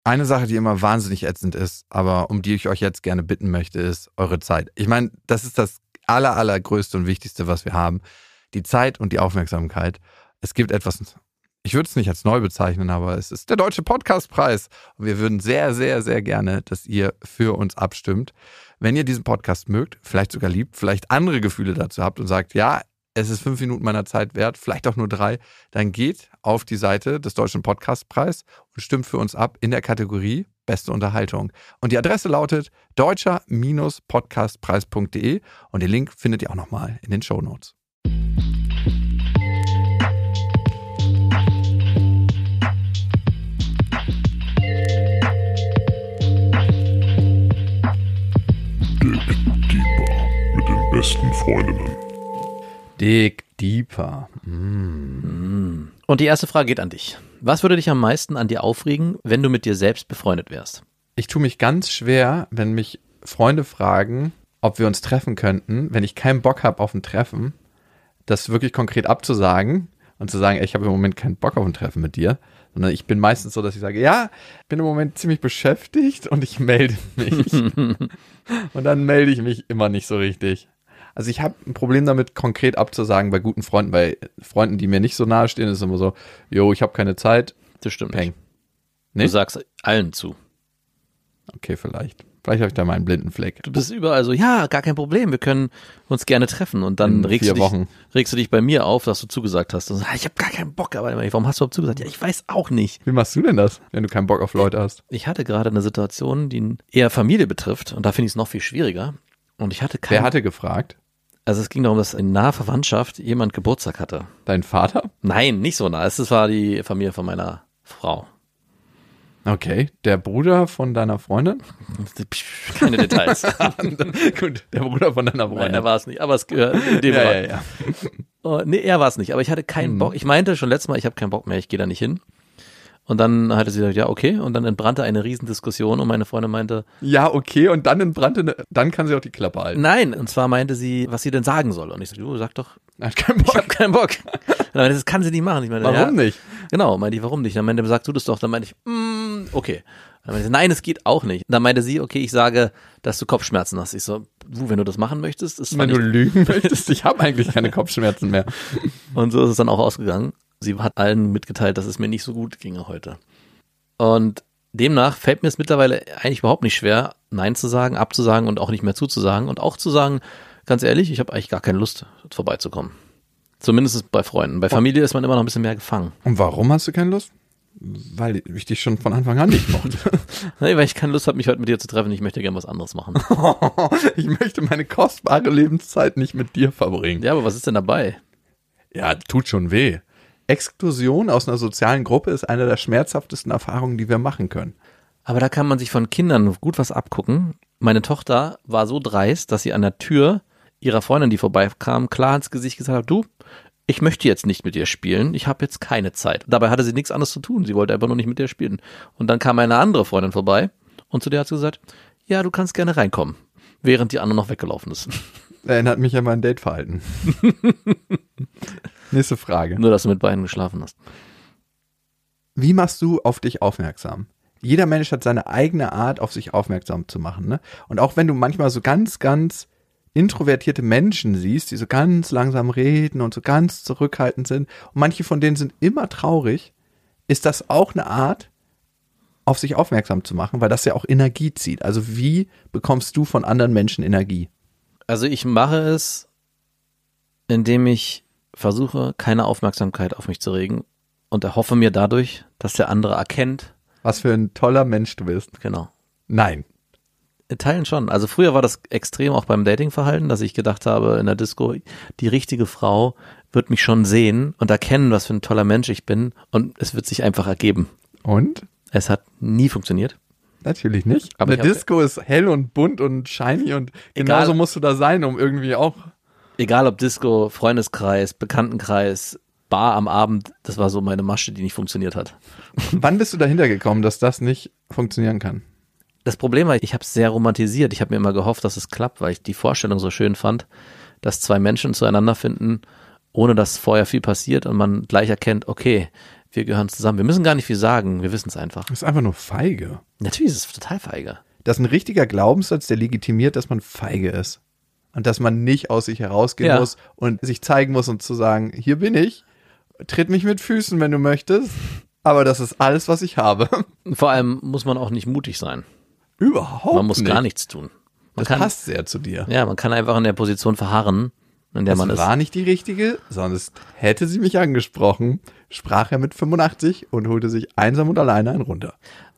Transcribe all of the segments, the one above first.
Eine Sache, die immer wahnsinnig ätzend ist, aber um die ich euch jetzt gerne bitten möchte, ist eure Zeit. Ich meine, das ist das allergrößte und wichtigste, was wir haben. Die Zeit und die Aufmerksamkeit. Es gibt etwas, ich würde es nicht als neu bezeichnen, aber es ist der Deutsche Podcastpreis. Und wir würden sehr, sehr, sehr gerne, dass ihr für uns abstimmt. Wenn ihr diesen Podcast mögt, vielleicht sogar liebt, vielleicht andere Gefühle dazu habt und sagt, ja, es ist 5 Minuten meiner Zeit wert, vielleicht auch nur 3, dann geht auf die Seite des Deutschen Podcastpreis und stimmt für uns ab in der Kategorie Beste Unterhaltung. Und die Adresse lautet deutscher-podcastpreis.de und den Link findet ihr auch nochmal in den Shownotes. Mit den besten Freundinnen. Dig deeper. Und die erste Frage geht an dich. Was würde dich am meisten an dir aufregen, wenn du mit dir selbst befreundet wärst? Ich tue mich ganz schwer, wenn mich Freunde fragen, ob wir uns treffen könnten, wenn ich keinen Bock habe auf ein Treffen, das wirklich konkret abzusagen und zu sagen, ey, ich habe im Moment keinen Bock auf ein Treffen mit dir, sondern ich bin meistens so, dass ich sage, ja, bin im Moment ziemlich beschäftigt und ich melde mich. Und dann melde ich mich immer nicht so richtig. Also ich habe ein Problem damit, konkret abzusagen bei guten Freunden. Bei Freunden, die mir nicht so nahe stehen, ist es immer so, jo, ich habe keine Zeit. Das stimmt Peng. nicht. Nee? Du sagst allen zu. Okay, vielleicht. Vielleicht habe ich da mal einen blinden Fleck. Du bist überall so, ja, gar kein Problem, wir können uns gerne treffen. Und dann In 4 Wochen. regst du dich bei mir auf, dass du zugesagt hast. Und so, ich habe gar keinen Bock. Aber warum hast du überhaupt zugesagt? Ja, ich weiß auch nicht. Wie machst du denn das, wenn du keinen Bock auf Leute hast? Ich hatte gerade eine Situation, die eher Familie betrifft. Und da finde ich es noch viel schwieriger. Und ich hatte Wer hatte gefragt? Also es ging darum, dass in naher Verwandtschaft jemand Geburtstag hatte. Dein Vater? Nein, nicht so nah. Es war die Familie von meiner Frau. Okay, der Bruder von deiner Freundin? Keine Details. Gut, der Bruder von deiner Freundin. Nein, er war es nicht, aber es gehört in dem Fall. Ja. Oh, nee, er war es nicht, aber ich hatte keinen Bock. Ich meinte schon letztes Mal, ich habe keinen Bock mehr, ich gehe da nicht hin. Und dann hatte sie gesagt, ja, okay. Und dann entbrannte eine Riesendiskussion und meine Freundin meinte, Ja, okay, und dann entbrannte, dann kann sie auch die Klappe halten. nein. Und zwar meinte sie, was sie denn sagen soll. Und ich so, du sag doch, Er hat keinen ich Bock. habe keinen Bock. Und dann meinte, das kann sie nicht machen. Ich meine, Warum nicht? Genau, meinte ich, warum nicht? Dann meinte, sag du das doch. Dann meinte ich, okay. Dann meinte sie, nein, es geht auch nicht. Dann meinte sie, okay, ich sage, dass du Kopfschmerzen hast. Ich so, wenn du das machen möchtest, ist Wenn du lügen möchtest, ich habe eigentlich keine Kopfschmerzen mehr. Und so ist es dann auch ausgegangen. Sie hat allen mitgeteilt, dass es mir nicht so gut ginge heute. Und demnach fällt mir es mittlerweile eigentlich überhaupt nicht schwer, Nein zu sagen, abzusagen und auch nicht mehr zuzusagen. Und auch zu sagen, ganz ehrlich, ich habe eigentlich gar keine Lust, vorbeizukommen. Zumindest bei Freunden. Bei Familie ist man immer noch ein bisschen mehr gefangen. Und warum hast du keine Lust? Weil ich dich schon von Anfang an nicht mochte. Nee, weil ich keine Lust habe, mich heute mit dir zu treffen. Ich möchte gerne was anderes machen. Ich möchte meine kostbare Lebenszeit nicht mit dir verbringen. Ja, aber was ist denn dabei? Ja, tut schon weh. Exklusion aus einer sozialen Gruppe ist eine der schmerzhaftesten Erfahrungen, die wir machen können. Aber da kann man sich von Kindern gut was abgucken. Meine Tochter war so dreist, dass sie an der Tür ihrer Freundin, die vorbeikam, klar ins Gesicht gesagt hat, du, ich möchte jetzt nicht mit dir spielen, ich habe jetzt keine Zeit. Dabei hatte sie nichts anderes zu tun, sie wollte einfach nur nicht mit dir spielen. Und dann kam eine andere Freundin vorbei und zu der hat sie gesagt, ja, du kannst gerne reinkommen, während die andere noch weggelaufen ist. Erinnert mich an mein Dateverhalten. Nächste Frage. Nur, dass du mit beiden geschlafen hast. Wie machst du auf dich aufmerksam? Jeder Mensch hat seine eigene Art, auf sich aufmerksam zu machen. Ne? Und auch wenn du manchmal so ganz introvertierte Menschen siehst, die so ganz langsam reden und so ganz zurückhaltend sind, und manche von denen sind immer traurig, ist das auch eine Art, auf sich aufmerksam zu machen, weil das ja auch Energie zieht. Also wie bekommst du von anderen Menschen Energie? Also ich mache es, indem ich versuche, keine Aufmerksamkeit auf mich zu regen und erhoffe mir dadurch, dass der andere erkennt. Was für ein toller Mensch du bist. Genau. Nein. In Teilen schon. Also früher war das extrem auch beim Datingverhalten, dass ich gedacht habe in der Disco, die richtige Frau wird mich schon sehen und erkennen, was für ein toller Mensch ich bin und es wird sich einfach ergeben. Und? Es hat nie funktioniert. Natürlich nicht. Aber eine Disco ist hell und bunt und shiny und genauso musst du da sein, um irgendwie auch... Egal ob Disco, Freundeskreis, Bekanntenkreis, Bar am Abend, das war so meine Masche, die nicht funktioniert hat. Wann bist du dahinter gekommen, dass das nicht funktionieren kann? Das Problem war, ich habe es sehr romantisiert. Ich habe mir immer gehofft, dass es klappt, weil ich die Vorstellung so schön fand, dass zwei Menschen zueinander finden, ohne dass vorher viel passiert und man gleich erkennt, okay, wir gehören zusammen. Wir müssen gar nicht viel sagen, wir wissen es einfach. Das ist einfach nur feige. Natürlich ist es total feige. Das ist ein richtiger Glaubenssatz, der legitimiert, dass man feige ist. Und dass man nicht aus sich herausgehen muss und sich zeigen muss und zu sagen, hier bin ich, tritt mich mit Füßen, wenn du möchtest, aber das ist alles, was ich habe. Vor allem muss man auch nicht mutig sein. Überhaupt nicht. Man muss gar nichts tun. Das passt sehr zu dir. Ja, man kann einfach in der Position verharren, in der man ist. Das war nicht die richtige, sonst hätte sie mich angesprochen, sprach er mit 85 und holte sich einsam und alleine einen runter.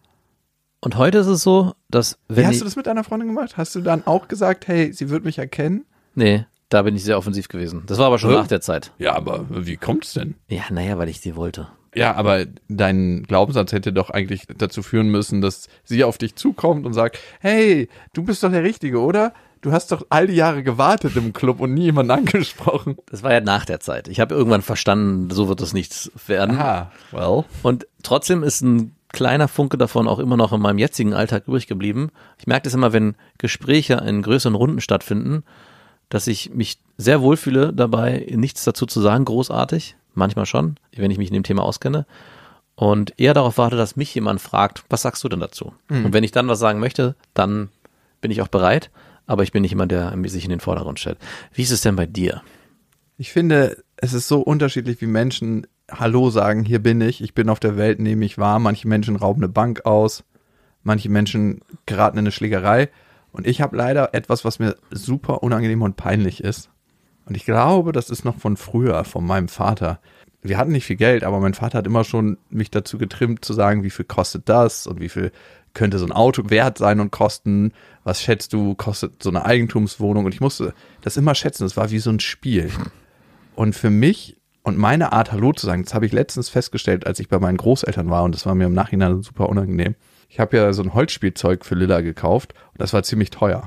Und heute ist es so, dass wenn Wie hast du das mit deiner Freundin gemacht? Hast du dann auch gesagt, hey, sie wird mich erkennen? Nee, da bin ich sehr offensiv gewesen. Das war aber schon nach der Zeit. Ja, aber wie kommt es denn? Ja, naja, weil ich sie wollte. Ja, aber dein Glaubenssatz hätte doch eigentlich dazu führen müssen, dass sie auf dich zukommt und sagt, hey, du bist doch der Richtige, oder? Du hast doch all die Jahre gewartet im Club und nie jemanden angesprochen. Das war ja nach der Zeit. Ich habe irgendwann verstanden, so wird das nichts werden. Aha, well. Und trotzdem ist ein kleiner Funke davon auch immer noch in meinem jetzigen Alltag übrig geblieben. Ich merke das immer, wenn Gespräche in größeren Runden stattfinden, dass ich mich sehr wohlfühle dabei, nichts dazu zu sagen, großartig. Manchmal schon, wenn ich mich in dem Thema auskenne. Und eher darauf warte, dass mich jemand fragt, was sagst du denn dazu? Und wenn ich dann was sagen möchte, dann bin ich auch bereit. Aber ich bin nicht jemand, der sich in den Vordergrund stellt. Wie ist es denn bei dir? Ich finde, es ist so unterschiedlich, wie Menschen Hallo sagen, hier bin ich bin auf der Welt, nehme mich wahr. Manche Menschen rauben eine Bank aus, manche Menschen geraten in eine Schlägerei. Und ich habe leider etwas, was mir super unangenehm und peinlich ist. Und ich glaube, das ist noch von früher, von meinem Vater. Wir hatten nicht viel Geld, aber mein Vater hat immer schon mich dazu getrimmt, zu sagen, wie viel kostet das und wie viel könnte so ein Auto wert sein und kosten. Was schätzt du, kostet so eine Eigentumswohnung? Und ich musste das immer schätzen. Das war wie so ein Spiel. Und für mich und meine Art, Hallo zu sagen, das habe ich letztens festgestellt, als ich bei meinen Großeltern war. Und das war mir im Nachhinein super unangenehm. Ich habe ja so ein Holzspielzeug für Lilla gekauft. Und das war ziemlich teuer.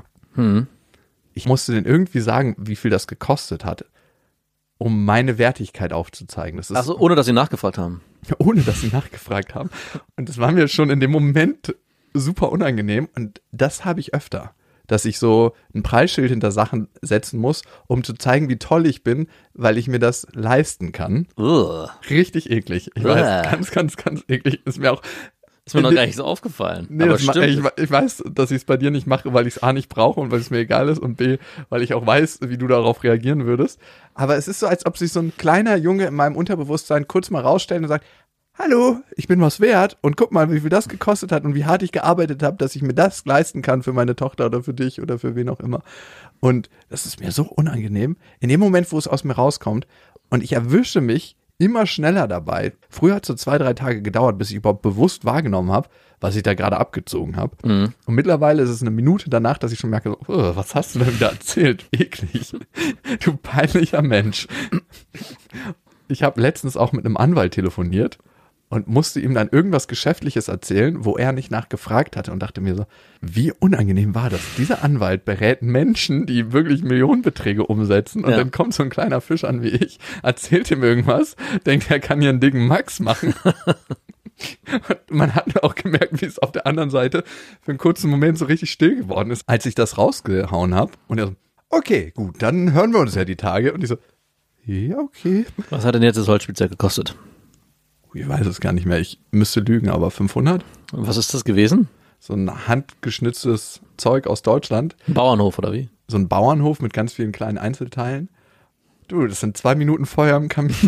Ich musste denen irgendwie sagen, wie viel das gekostet hat, um meine Wertigkeit aufzuzeigen. Das ist Also ohne, dass sie nachgefragt haben. Ohne, dass sie nachgefragt haben. Und das war mir schon in dem Moment super unangenehm. Und das habe ich öfter, dass ich so ein Preisschild hinter Sachen setzen muss, um zu zeigen, wie toll ich bin, weil ich mir das leisten kann. Richtig eklig. Ich weiß, ganz eklig. Ist mir noch gar nicht so aufgefallen. Nee, aber stimmt. Ich weiß, dass ich es bei dir nicht mache, weil ich es A nicht brauche und weil es mir egal ist und B, weil ich auch weiß, wie du darauf reagieren würdest. Aber es ist so, als ob sich so ein kleiner Junge in meinem Unterbewusstsein kurz mal rausstellt und sagt, hallo, ich bin was wert und guck mal, wie viel das gekostet hat und wie hart ich gearbeitet habe, dass ich mir das leisten kann für meine Tochter oder für dich oder für wen auch immer. Und das ist mir so unangenehm. In dem Moment, wo es aus mir rauskommt und ich erwische mich immer schneller dabei. Früher hat es so 2-3 Tage gedauert, bis ich überhaupt bewusst wahrgenommen habe, was ich da gerade abgezogen habe. Und mittlerweile ist es eine Minute danach, dass ich schon merke, so, was hast du da wieder erzählt? Eklig. Du peinlicher Mensch. Ich habe letztens auch mit einem Anwalt telefoniert und musste ihm dann irgendwas Geschäftliches erzählen, wo er nicht nachgefragt hatte und dachte mir so, wie unangenehm war das? Dieser Anwalt berät Menschen, die wirklich Millionenbeträge umsetzen und dann kommt so ein kleiner Fisch an wie ich, erzählt ihm irgendwas, denkt, er kann hier einen dicken Max machen. Und man hat auch gemerkt, wie es auf der anderen Seite für einen kurzen Moment so richtig still geworden ist, als ich das rausgehauen habe. Und er so, okay, gut, dann hören wir uns ja die Tage. Und ich so, ja, okay. Was hat denn jetzt das Holzspielzeug gekostet? Ich weiß es gar nicht mehr. Ich müsste lügen, aber 500? Was ist das gewesen? So ein handgeschnitztes Zeug aus Deutschland. Ein Bauernhof oder wie? So ein Bauernhof mit ganz vielen kleinen Einzelteilen. Du, das sind 2 Minuten Feuer im Kamin.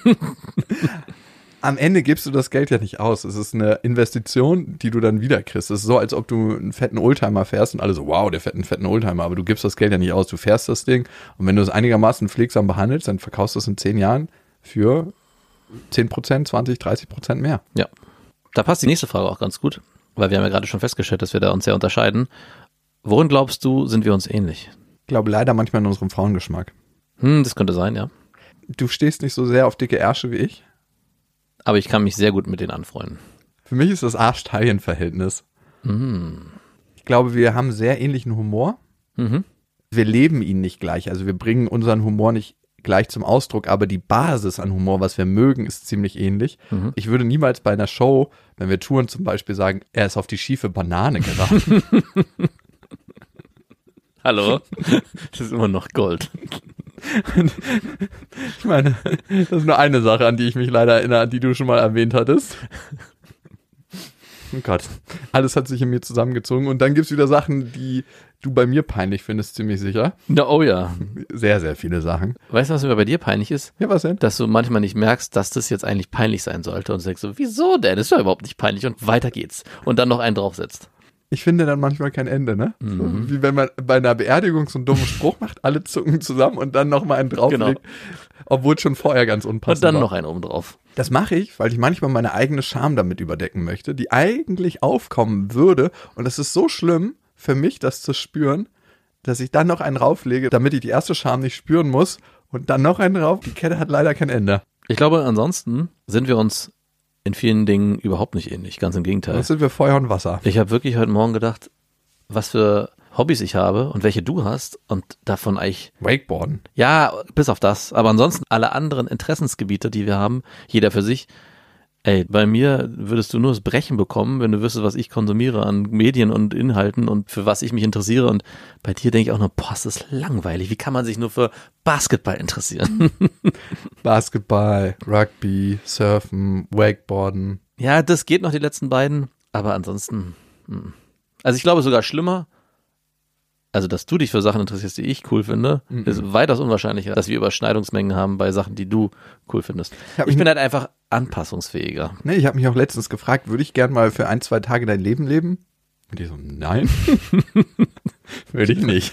Am Ende gibst du das Geld ja nicht aus. Es ist eine Investition, die du dann wieder kriegst. Es ist so, als ob du einen fetten Oldtimer fährst und alle so, wow, der fährt einen fetten Oldtimer. Aber du gibst das Geld ja nicht aus. Du fährst das Ding und wenn du es einigermaßen pflegsam behandelst, dann verkaufst du es in 10 Jahren für 10%, 20%, 30% mehr. Ja, da passt die nächste Frage auch ganz gut, weil wir haben ja gerade schon festgestellt, dass wir da uns sehr unterscheiden. Worin glaubst du, sind wir uns ähnlich? Ich glaube leider manchmal in unserem Frauengeschmack. Das könnte sein, ja. Du stehst nicht so sehr auf dicke Ärsche wie ich. Aber ich kann mich sehr gut mit denen anfreunden. Für mich ist das Arsch-Taillen-Verhältnis. Ich glaube, wir haben sehr ähnlichen Humor. Wir leben ihn nicht gleich. Also wir bringen unseren Humor nicht gleich zum Ausdruck, aber die Basis an Humor, was wir mögen, ist ziemlich ähnlich. Ich würde niemals bei einer Show, wenn wir touren zum Beispiel, sagen, er ist auf die schiefe Banane geraten. Hallo? Das ist immer noch Gold. Und ich meine, das ist nur eine Sache, an die ich mich leider erinnere, an die du schon mal erwähnt hattest. Oh Gott, alles hat sich in mir zusammengezogen. Und dann gibt's wieder Sachen, die du bei mir peinlich findest, ziemlich sicher. Na, oh ja. Sehr, sehr viele Sachen. Weißt du, was mir bei dir peinlich ist? Ja, was denn? Dass du manchmal nicht merkst, dass das jetzt eigentlich peinlich sein sollte und sagst so, wieso denn? Das ist ja überhaupt nicht peinlich und weiter geht's. Und dann noch einen draufsetzt. Ich finde dann manchmal kein Ende, ne? Mhm. So, wie wenn man bei einer Beerdigung so einen dummen Spruch macht, alle zucken zusammen und dann nochmal einen drauflegt, obwohl es schon vorher ganz unpassend Und dann war. noch einen oben drauf. Das mache ich, weil ich manchmal meine eigene Scham damit überdecken möchte, die eigentlich aufkommen würde. Und es ist so schlimm für mich, das zu spüren, dass ich dann noch einen rauflege, damit ich die erste Scham nicht spüren muss und dann noch einen drauf. Die Kette hat leider kein Ende. Ich glaube, ansonsten sind wir uns in vielen Dingen überhaupt nicht ähnlich. Ganz im Gegenteil. Dann sind wir Feuer und Wasser. Ich habe wirklich heute Morgen gedacht, was für Hobbys ich habe und welche du hast und davon eigentlich, Wakeboarden. ja, bis auf das, aber ansonsten alle anderen Interessensgebiete, die wir haben, jeder für sich. Ey, bei mir würdest du nur das Brechen bekommen, wenn du wüsstest, was ich konsumiere an Medien und Inhalten und für was ich mich interessiere. Und bei dir denke ich auch nur, boah, ist das langweilig. Wie kann man sich nur für Basketball interessieren? Basketball, Rugby, Surfen, Wakeboarden. Ja, das geht noch, die letzten beiden. Aber ansonsten, also ich glaube sogar schlimmer, also dass du dich für Sachen interessierst, die ich cool finde, ist weitaus unwahrscheinlicher, dass wir Überschneidungsmengen haben bei Sachen, die du cool findest. Ich bin halt einfach anpassungsfähiger. Nee, ich habe mich auch letztens gefragt, würde ich gern mal für 1-2 Tage dein Leben leben? Und die so, nein. Würde ich nicht.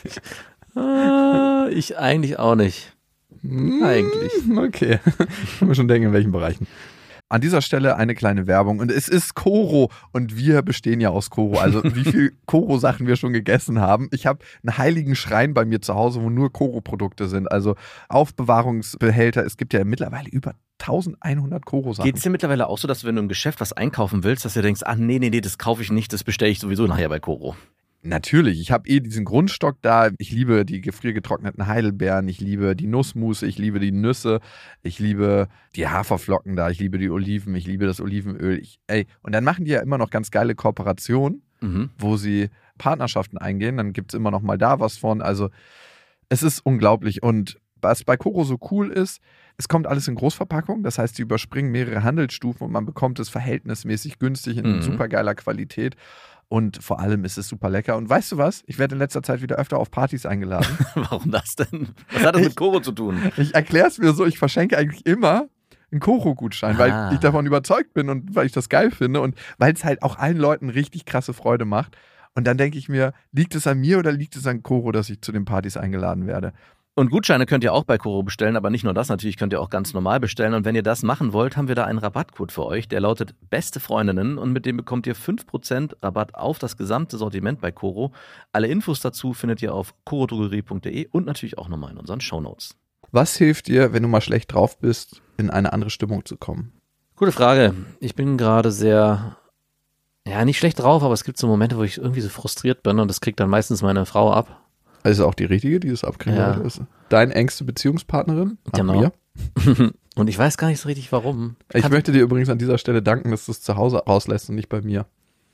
Ich eigentlich auch nicht. Eigentlich. Okay. Ich kann mir schon denken, in welchen Bereichen. An dieser Stelle eine kleine Werbung. Und es ist Koro. Und wir bestehen ja aus Koro. Also wie viel Koro-Sachen wir schon gegessen haben. Ich habe einen heiligen Schrein bei mir zu Hause, wo nur Koro-Produkte sind. Also Aufbewahrungsbehälter. Es gibt ja mittlerweile über 1100 Koro-Sachen. Geht es dir mittlerweile auch so, dass wenn du im Geschäft was einkaufen willst, dass du denkst, ach nee, das kaufe ich nicht, das bestelle ich sowieso nachher bei Koro? Natürlich, ich habe diesen Grundstock da. Ich liebe die gefriergetrockneten Heidelbeeren, ich liebe die Nussmusse, ich liebe die Nüsse, ich liebe die Haferflocken da, ich liebe die Oliven, ich liebe das Olivenöl. Und dann machen die ja immer noch ganz geile Kooperationen, wo sie Partnerschaften eingehen. Dann gibt es immer noch mal da was von. Also es ist unglaublich. Und was bei Koro so cool ist, es kommt alles in Großverpackung. Das heißt, sie überspringen mehrere Handelsstufen und man bekommt es verhältnismäßig günstig in super geiler Qualität. Und vor allem ist es super lecker. Und weißt du was? Ich werde in letzter Zeit wieder öfter auf Partys eingeladen. Warum das denn? Was hat das mit Koro zu tun? Ich erkläre es mir so, ich verschenke eigentlich immer einen Koro-Gutschein, weil ich davon überzeugt bin und weil ich das geil finde und weil es halt auch allen Leuten richtig krasse Freude macht. Und dann denke ich mir, liegt es an mir oder liegt es an Koro, dass ich zu den Partys eingeladen werde? Und Gutscheine könnt ihr auch bei Koro bestellen, aber nicht nur das, natürlich könnt ihr auch ganz normal bestellen. Und wenn ihr das machen wollt, haben wir da einen Rabattcode für euch, der lautet Beste Freundinnen und mit dem bekommt ihr 5% Rabatt auf das gesamte Sortiment bei Koro. Alle Infos dazu findet ihr auf korodrogerie.de und natürlich auch nochmal in unseren Shownotes. Was hilft dir, wenn du mal schlecht drauf bist, in eine andere Stimmung zu kommen? Gute Frage. Ich bin gerade sehr, nicht schlecht drauf, aber es gibt so Momente, wo ich irgendwie so frustriert bin und das kriegt dann meistens meine Frau ab. Also auch die richtige, die das abkriegen wollte. Deine engste Beziehungspartnerin? Genau. Und ich weiß gar nicht so richtig, warum. Ich möchte dir übrigens an dieser Stelle danken, dass du es zu Hause rauslässt und nicht bei mir.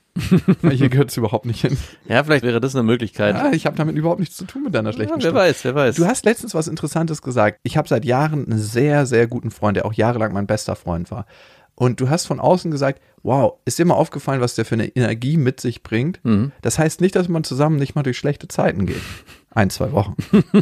Hier gehört es überhaupt nicht hin. Ja, vielleicht wäre das eine Möglichkeit. Ja, ich habe damit überhaupt nichts zu tun mit deiner schlechten Stimme. Wer weiß. Du hast letztens was Interessantes gesagt. Ich habe seit Jahren einen sehr, sehr guten Freund, der auch jahrelang mein bester Freund war. Und du hast von außen gesagt, wow, ist dir mal aufgefallen, was der für eine Energie mit sich bringt? Das heißt nicht, dass man zusammen nicht mal durch schlechte Zeiten geht. 1-2 Wochen.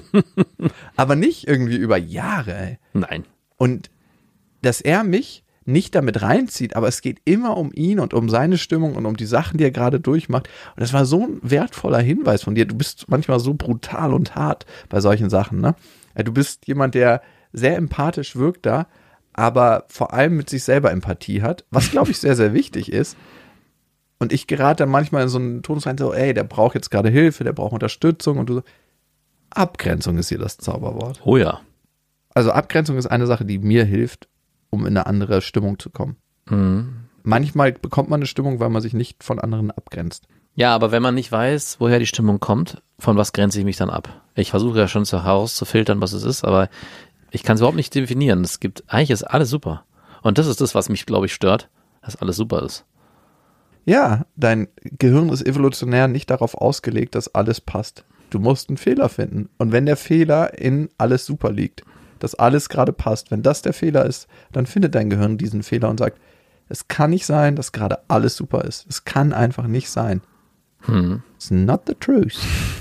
Aber nicht irgendwie über Jahre, ey. Nein. Und dass er mich nicht damit reinzieht, aber es geht immer um ihn und um seine Stimmung und um die Sachen, die er gerade durchmacht. Und das war so ein wertvoller Hinweis von dir. Du bist manchmal so brutal und hart bei solchen Sachen, ne? Du bist jemand, der sehr empathisch wirkt da, aber vor allem mit sich selber Empathie hat, was, glaube ich, sehr, sehr wichtig ist. Und ich gerate dann manchmal in so einen Tonus rein, so, der braucht jetzt gerade Hilfe, der braucht Unterstützung und du so, Abgrenzung ist hier das Zauberwort. Oh ja. Also Abgrenzung ist eine Sache, die mir hilft, um in eine andere Stimmung zu kommen. Manchmal bekommt man eine Stimmung, weil man sich nicht von anderen abgrenzt. Ja, aber wenn man nicht weiß, woher die Stimmung kommt, von was grenze ich mich dann ab? Ich versuche ja schon herauszufiltern, was es ist, aber ich kann es überhaupt nicht definieren. Eigentlich ist alles super. Und das ist das, was mich, glaube ich, stört, dass alles super ist. Ja, dein Gehirn ist evolutionär nicht darauf ausgelegt, dass alles passt. Du musst einen Fehler finden. Und wenn der Fehler in alles super liegt, dass alles gerade passt, wenn das der Fehler ist, dann findet dein Gehirn diesen Fehler und sagt, es kann nicht sein, dass gerade alles super ist. Es kann einfach nicht sein. It's not the truth.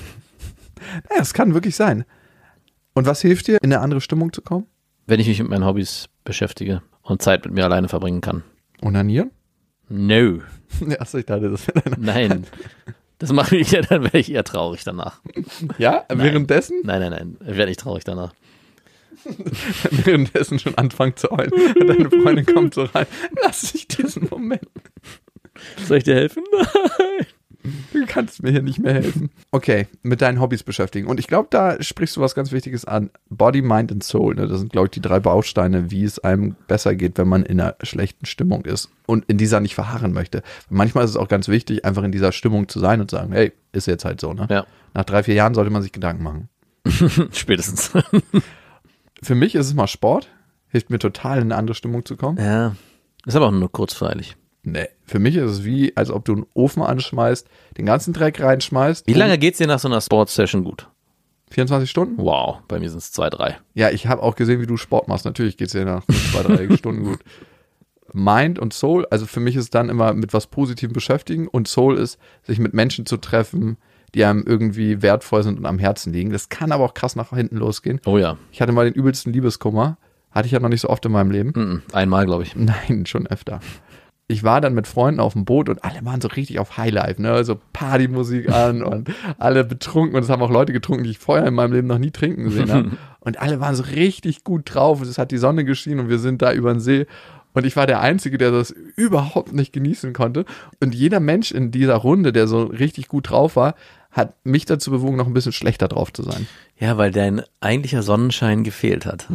Naja, es kann wirklich sein. Und was hilft dir, in eine andere Stimmung zu kommen? Wenn ich mich mit meinen Hobbys beschäftige und Zeit mit mir alleine verbringen kann. Onanieren? No. Achso, ich dachte, das wäre deine... Nein. Das mache ich ja, dann wäre ich eher traurig danach. Ja? Nein. Währenddessen? Nein. Ich werde nicht traurig danach. Währenddessen schon anfangen zu heulen. Und deine Freundin kommt so rein. Lass dich diesen Moment. Soll ich dir helfen? Nein. Du kannst mir hier nicht mehr helfen. Okay, mit deinen Hobbys beschäftigen. Und ich glaube, da sprichst du was ganz Wichtiges an. Body, Mind and Soul. Ne? Das sind, glaube ich, die 3 Bausteine, wie es einem besser geht, wenn man in einer schlechten Stimmung ist und in dieser nicht verharren möchte. Manchmal ist es auch ganz wichtig, einfach in dieser Stimmung zu sein und zu sagen, hey, ist jetzt halt so. Ne? Ja. Nach 3-4 Jahren sollte man sich Gedanken machen. Spätestens. Für mich ist es mal Sport. Hilft mir total, in eine andere Stimmung zu kommen. Ja. Ist aber auch nur kurzweilig. Nee, für mich ist es wie, als ob du einen Ofen anschmeißt, den ganzen Dreck reinschmeißt. Wie lange geht's dir nach so einer Sportsession gut? 24 Stunden? Wow, bei mir sind es 2, 3. Ja, ich habe auch gesehen, wie du Sport machst. Natürlich geht's dir nach 2, 3 Stunden gut. Mind und Soul, also für mich ist dann immer mit was Positivem beschäftigen und Soul ist, sich mit Menschen zu treffen, die einem irgendwie wertvoll sind und am Herzen liegen. Das kann aber auch krass nach hinten losgehen. Oh ja. Ich hatte mal den übelsten Liebeskummer. Hatte ich ja noch nicht so oft in meinem Leben. Einmal, glaube ich. Nein, schon öfter. Ich war dann mit Freunden auf dem Boot und alle waren so richtig auf Highlife, ne? So Partymusik an und alle betrunken und es haben auch Leute getrunken, die ich vorher in meinem Leben noch nie trinken gesehen habe. Und alle waren so richtig gut drauf und es hat die Sonne geschienen und wir sind da über den See und ich war der Einzige, der das überhaupt nicht genießen konnte. Und jeder Mensch in dieser Runde, der so richtig gut drauf war, hat mich dazu bewogen, noch ein bisschen schlechter drauf zu sein. Ja, weil dein eigentlicher Sonnenschein gefehlt hat.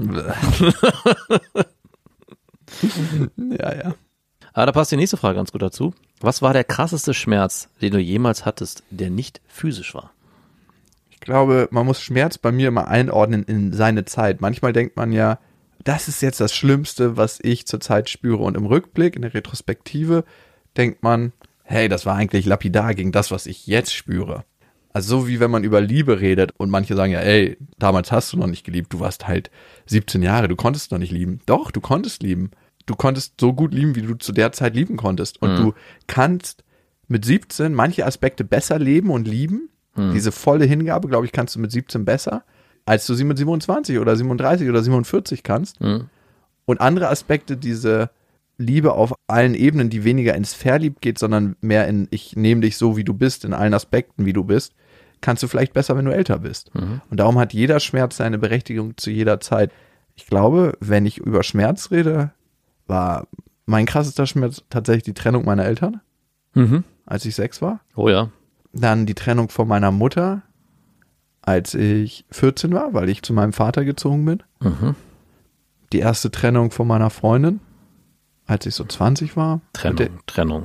Ja. Aber da passt die nächste Frage ganz gut dazu. Was war der krasseste Schmerz, den du jemals hattest, der nicht physisch war? Ich glaube, man muss Schmerz bei mir immer einordnen in seine Zeit. Manchmal denkt man ja, das ist jetzt das Schlimmste, was ich zurzeit spüre. Und im Rückblick, in der Retrospektive, denkt man, hey, das war eigentlich lapidar gegen das, was ich jetzt spüre. Also so wie wenn man über Liebe redet und manche sagen ja, ey, damals hast du noch nicht geliebt, du warst halt 17 Jahre, du konntest noch nicht lieben. Doch, du konntest lieben. Du konntest so gut lieben, wie du zu der Zeit lieben konntest. Und du kannst mit 17 manche Aspekte besser leben und lieben. Diese volle Hingabe, glaube ich, kannst du mit 17 besser, als du sie mit 27 oder 37 oder 47 kannst. Und andere Aspekte, diese Liebe auf allen Ebenen, die weniger ins Verliebt geht, sondern mehr in ich nehme dich so, wie du bist, in allen Aspekten, wie du bist, kannst du vielleicht besser, wenn du älter bist. Und darum hat jeder Schmerz seine Berechtigung zu jeder Zeit. Ich glaube, wenn ich über Schmerz rede, war mein krassester Schmerz tatsächlich die Trennung meiner Eltern, als ich 6 war. Oh ja. Dann die Trennung von meiner Mutter, als ich 14 war, weil ich zu meinem Vater gezogen bin. Die erste Trennung von meiner Freundin, als ich so 20 war. Trennung.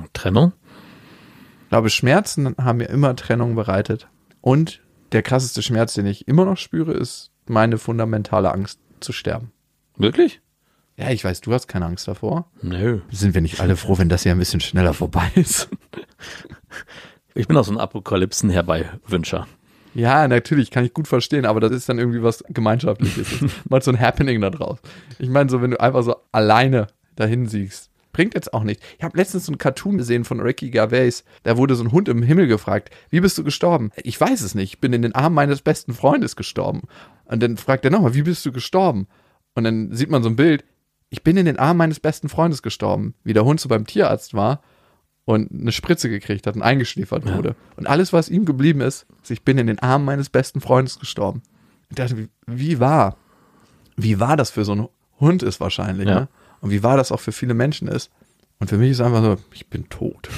Ich glaube, Schmerzen haben mir immer Trennung bereitet. Und der krasseste Schmerz, den ich immer noch spüre, ist meine fundamentale Angst zu sterben. Wirklich? Ja, ich weiß, du hast keine Angst davor. Nö. Sind wir nicht alle froh, wenn das hier ein bisschen schneller vorbei ist? Ich bin auch so ein Apokalypsen-Herbeiwünscher. Ja, natürlich, kann ich gut verstehen, aber das ist dann irgendwie was Gemeinschaftliches. Mal so ein Happening da draus. Ich meine, so wenn du einfach so alleine dahin siehst, bringt jetzt auch nicht. Ich habe letztens so einen Cartoon gesehen von Ricky Gervais, da wurde so ein Hund im Himmel gefragt, wie bist du gestorben? Ich weiß es nicht, ich bin in den Armen meines besten Freundes gestorben. Und dann fragt er nochmal, wie bist du gestorben? Und dann sieht man so ein Bild, ich bin in den Armen meines besten Freundes gestorben, wie der Hund so beim Tierarzt war und eine Spritze gekriegt hat und eingeschläfert wurde. Und alles, was ihm geblieben ist, ich bin in den Armen meines besten Freundes gestorben. Ich dachte, wie wahr das für so einen Hund ist wahrscheinlich, ne? Und wie wahr das auch für viele Menschen ist. Und für mich ist einfach so, ich bin tot.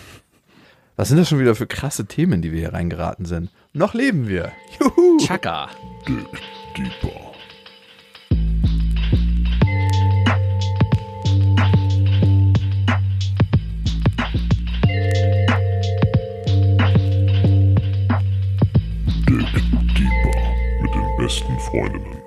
Was sind das schon wieder für krasse Themen, die wir hier reingeraten sind? Noch leben wir. Juhu. Chaka. Dig deeper. Dig deeper mit den besten Freundinnen.